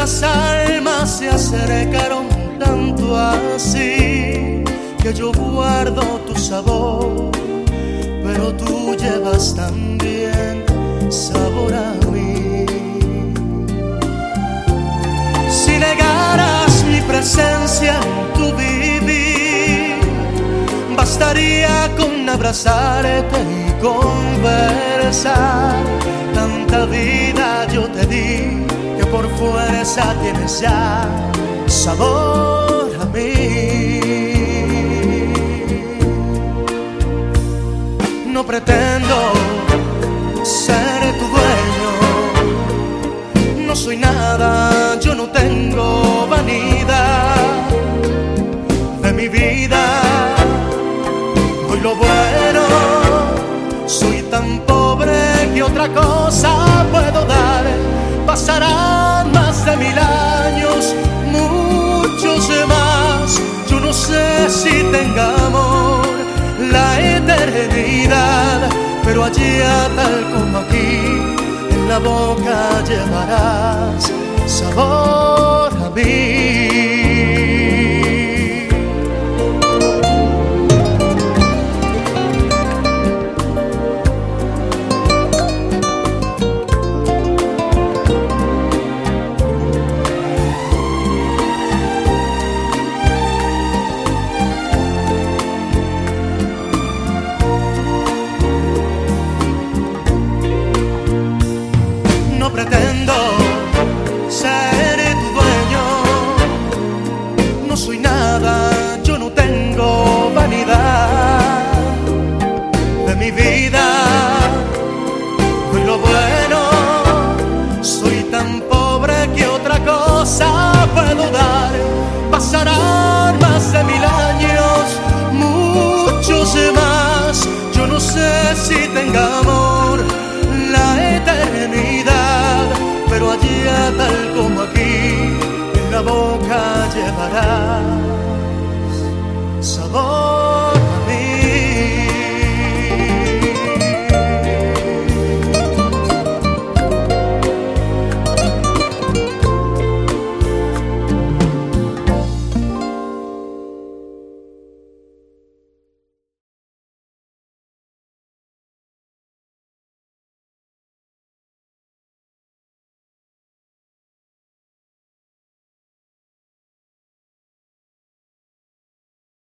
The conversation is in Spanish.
Nuestras almas se acercaron tanto así que yo guardo tu sabor, pero tú llevas también sabor a mí. Si negaras mi presencia en tu vivir, bastaría con abrazarte y conversar. Tanta vida yo te di que por fuerza tienes ya sabor a mí. No pretendo ser tu dueño, no soy nada, yo no tengo vanidad de mi vida. Doy lo bueno, soy tan pobre que otra cosa puedo dar. Pasarán más de 1000 años, muchos más. Yo no sé si tengamos la eternidad, pero allá tal como aquí, en la boca llevarás sabor a mí.